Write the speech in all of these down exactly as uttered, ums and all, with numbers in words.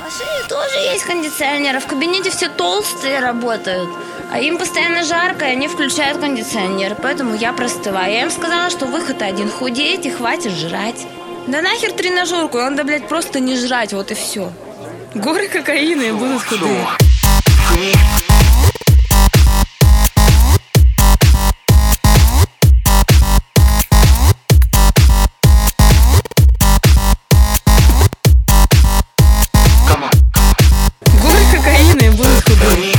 машине тоже есть кондиционер, а в кабинете все толстые работают. А им постоянно жарко, и они включают кондиционер, поэтому я простываю. Я им сказала, что выход один: худеть и хватит жрать. Да нахер тренажерку, надо, блядь, просто не жрать, вот и все. Горы кокаина и будут худые. Горы кокаина и будут худые.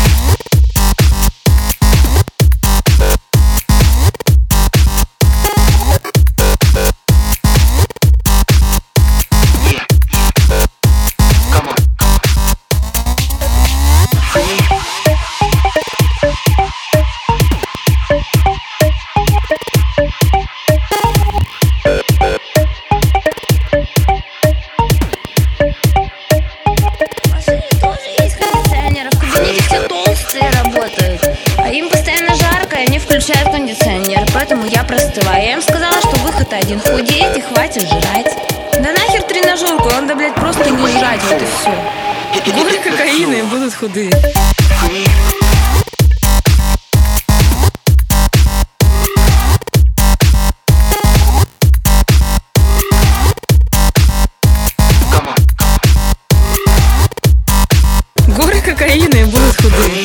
Работают, а им постоянно жарко, и они включают кондиционер, поэтому я простываю. Я им сказала, что выход один: худеть и хватит жрать. Да нахер тренажерку, надо, блядь, просто не жрать, вот и все. Горы кокаина и будут худые. Горы кокаина и будут худые.